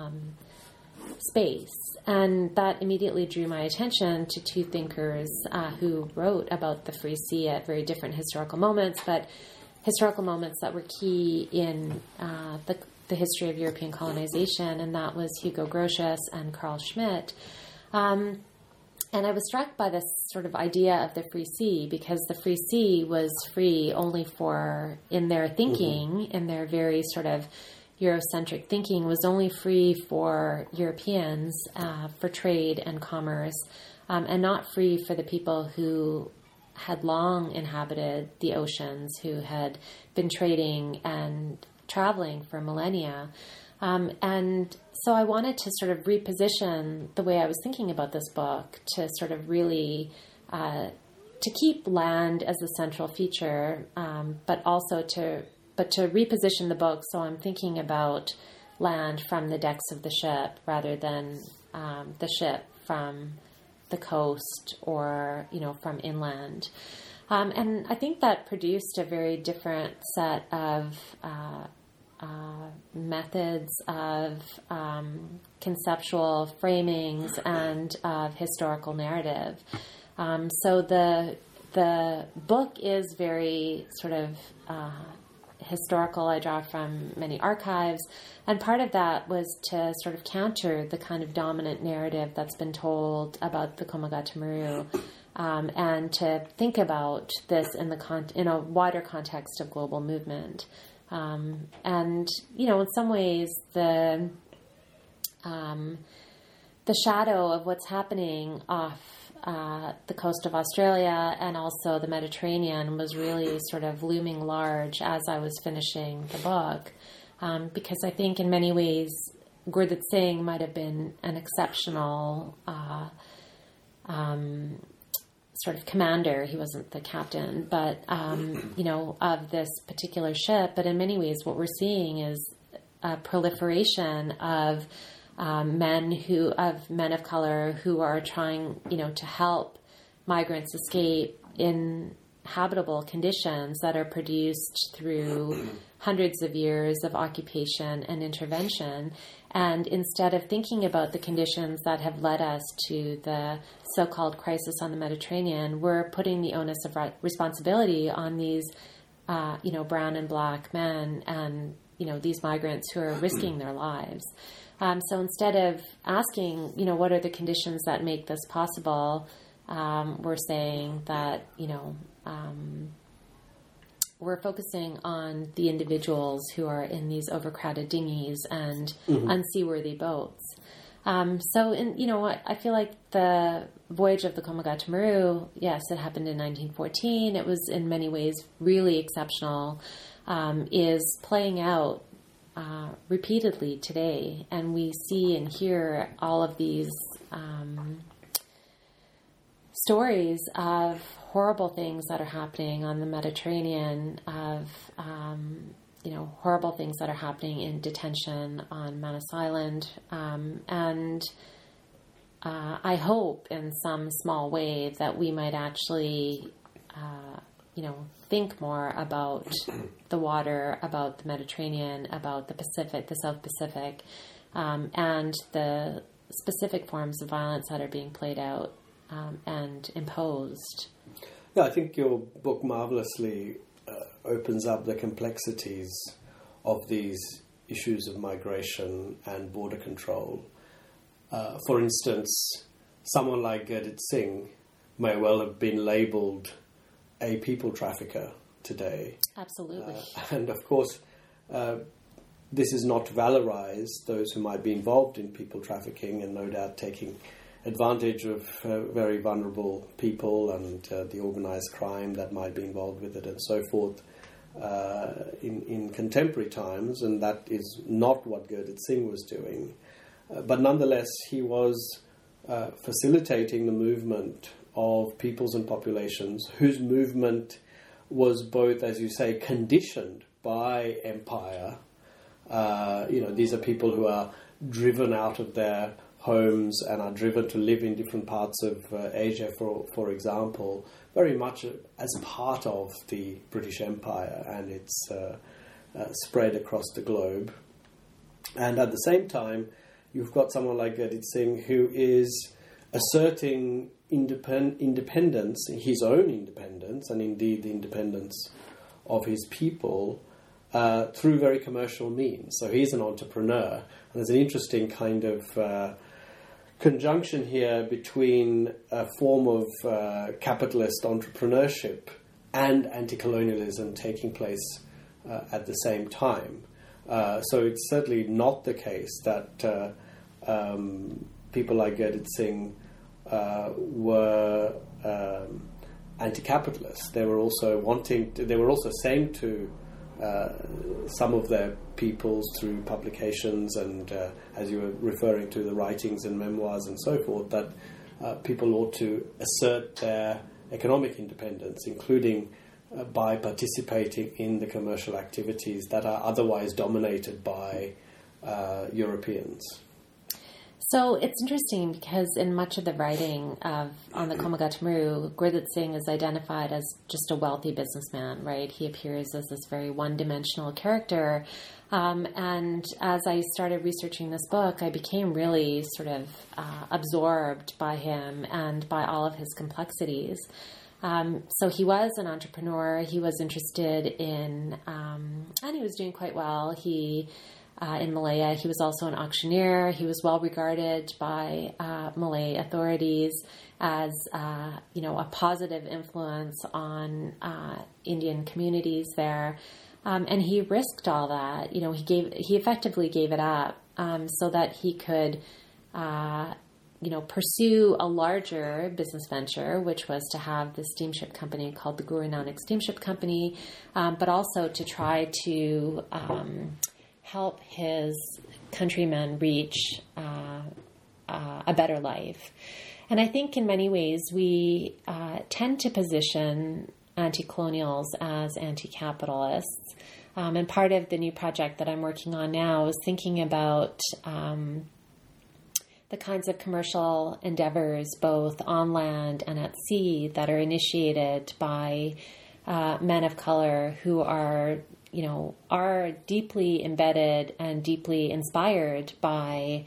space. And that immediately drew my attention to two thinkers who wrote about the free sea at very different historical moments, but historical moments that were key in the history of European colonization, and that was Hugo Grotius and Carl Schmitt. And I was struck by this sort of idea of the free sea, because the free sea was free only in their thinking, in their very sort of Eurocentric thinking, was only free for Europeans, for trade and commerce, and not free for the people who had long inhabited the oceans, who had been trading and traveling for millennia. And so I wanted to sort of reposition the way I was thinking about this book to sort of really to keep land as a central feature, but also to reposition the book so I'm thinking about land from the decks of the ship rather than the ship from the coast or, from inland. And I think that produced a very different set of methods of conceptual framings and of historical narrative. So the book is very sort of historical. I draw from many archives, and part of that was to sort of counter the kind of dominant narrative that's been told about the Komagata-Maru, and to think about this in a wider context of global movement. And in some ways, the shadow of what's happening off the coast of Australia and also the Mediterranean was really sort of looming large as I was finishing the book, because I think in many ways Gurdat Singh might have been an exceptional sort of commander. He wasn't the captain, but of this particular ship. But in many ways, what we're seeing is a proliferation of men of color who are trying, to help migrants escape in habitable conditions that are produced through hundreds of years of occupation and intervention. And instead of thinking about the conditions that have led us to the so-called crisis on the Mediterranean, we're putting the onus of responsibility on these, brown and black men and, these migrants who are risking their lives. So instead of asking, what are the conditions that make this possible, we're saying that, we're focusing on the individuals who are in these overcrowded dinghies and unseaworthy boats. I feel like the voyage of the Komagata-Maru, yes, it happened in 1914. It was in many ways really exceptional, is playing out repeatedly today. And we see and hear all of these stories of horrible things that are happening on the Mediterranean, of horrible things that are happening in detention on Manus Island, and I hope in some small way that we might actually think more about the water, about the Mediterranean, about the Pacific, the South Pacific, and the specific forms of violence that are being played out and imposed. Yeah, I think your book marvelously opens up the complexities of these issues of migration and border control. For instance, someone like Gurdat Singh may well have been labelled a people trafficker today. Absolutely. And of course, this is not to valorize those who might be involved in people trafficking and no doubt taking advantage of very vulnerable people and the organized crime that might be involved with it and so forth in contemporary times, and that is not what Gurdat Singh was doing. But nonetheless, he was facilitating the movement of peoples and populations whose movement was both, as you say, conditioned by empire. These are people who are driven out of their homes and are driven to live in different parts of Asia, for example, very much as part of the British Empire and its spread across the globe. And at the same time, you've got someone like Gurdat Singh who is asserting independence, his own independence, and indeed the independence of his people through very commercial means. So he's an entrepreneur. And there's an interesting kind of conjunction here between a form of capitalist entrepreneurship and anti-colonialism taking place at the same time. So it's certainly not the case that people like Gurdat Singh were anti-capitalist. They were also saying to some of their peoples through publications and, as you were referring to, the writings and memoirs and so forth, that people ought to assert their economic independence, including by participating in the commercial activities that are otherwise dominated by Europeans. So it's interesting because in much of the writing on the Komagata-Muru, Gurdat Singh is identified as just a wealthy businessman, right? He appears as this very one-dimensional character. And as I started researching this book, I became really sort of absorbed by him and by all of his complexities. So he was an entrepreneur. He was interested in, and he was doing quite well. In Malaya, he was also an auctioneer. He was well regarded by Malay authorities as, a positive influence on Indian communities there. And he risked all that. He effectively gave it up so that he could, pursue a larger business venture, which was to have the steamship company called the Guru Nanak Steamship Company, but also to try to help his countrymen reach a better life. And I think in many ways we tend to position anti-colonials as anti-capitalists. And part of the new project that I'm working on now is thinking about the kinds of commercial endeavors, both on land and at sea, that are initiated by men of color who are deeply embedded and deeply inspired by,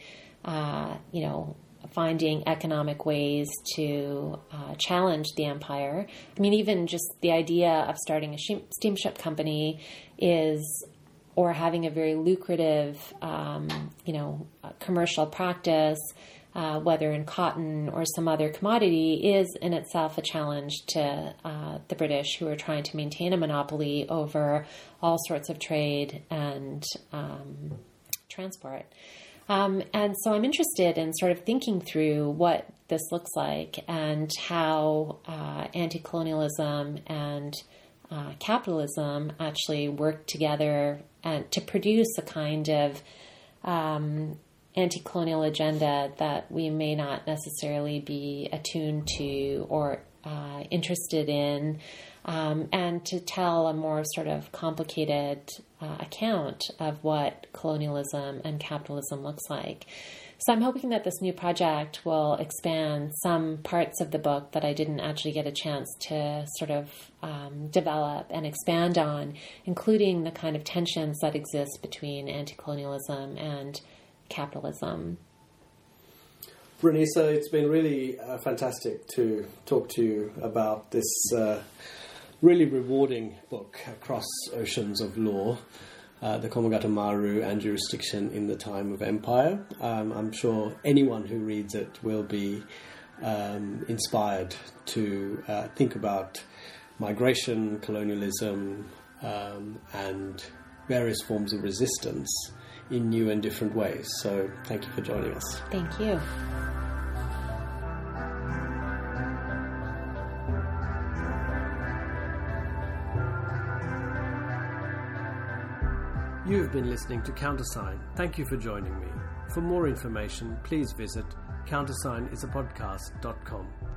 finding economic ways to challenge the empire. I mean, even just the idea of starting a steamship company or having a very lucrative, commercial practice, whether in cotton or some other commodity, is in itself a challenge to the British, who are trying to maintain a monopoly over all sorts of trade and transport. And so I'm interested in sort of thinking through what this looks like and how anti-colonialism and capitalism actually work together and to produce a kind of anti-colonial agenda that we may not necessarily be attuned to or interested in, and to tell a more sort of complicated account of what colonialism and capitalism looks like. So I'm hoping that this new project will expand some parts of the book that I didn't actually get a chance to sort of develop and expand on, including the kind of tensions that exist between anti-colonialism and capitalism. Renisa, it's been really fantastic to talk to you about this really rewarding book, Across Oceans of Law, the Komagata-Muru and Jurisdiction in the Time of Empire. I'm sure anyone who reads it will be inspired to think about migration, colonialism, and various forms of resistance in new and different ways. So thank you for joining us. Thank you. You have been listening to Countersign. Thank you for joining me. For more information, please visit countersignisapodcast.com.